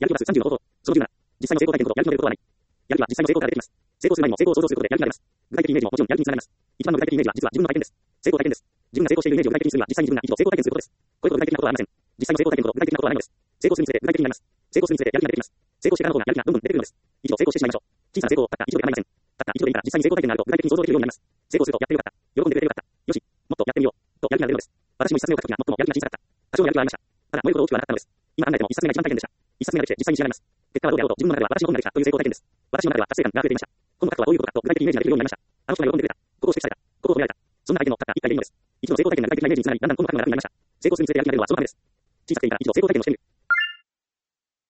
やる気は30の方法。その10なら、実際の成功体験ほどやる気の出ることはない。やる気は実際の成功から出てきます。成功する前にも成功を想像することでやる気が出ます。具体的イメージももちろんやる気につながります。一番の具体的イメージは実は自分の体験です。成功体験です。自分が成功しているイメージを具体的にするには、実際に自分が一度成功体験することです。これほど具体的なことはありません。実際の成功体験ほど具体的なことはないのです。成功するにつれて具体的になります。成功するにつれてやる気が出てきます。成功してからの方がやる気がどんどん出てくるのです。一度成功してしまいましょう。小さな成功をたった一度で構いません。たった一度でいいから実際に成功体験があると具体的に想像できるようになります。成功するとやってよかった。喜んでくれてよかった。よし、もっとやってみよう。とやる気が出るのです。私も一冊目を書くときは最もやる気が小さかった。多少のやる気はありました。ただ、燃えるほど大きくはなかったのです。今考えても一冊目が一番大変でした。一冊目ができて実際に仕上がります。結果はどうであろうと自分の中では私のどんなできたという成功体験です。私の中では達成感が増えていました。今度書くはどういうことかと具体的イメージができるようになりました。あの人が喜んでくれた。ここを指摘された。ここを褒められた。そんな体験のたった一回でいいのです。一度の成功体験が具体的なイメージにつながり、だんだん今度書くのが楽になりました。成功するにつれてやる気が出るのはそのためです。小さくていいから一度成功体験をしてみる。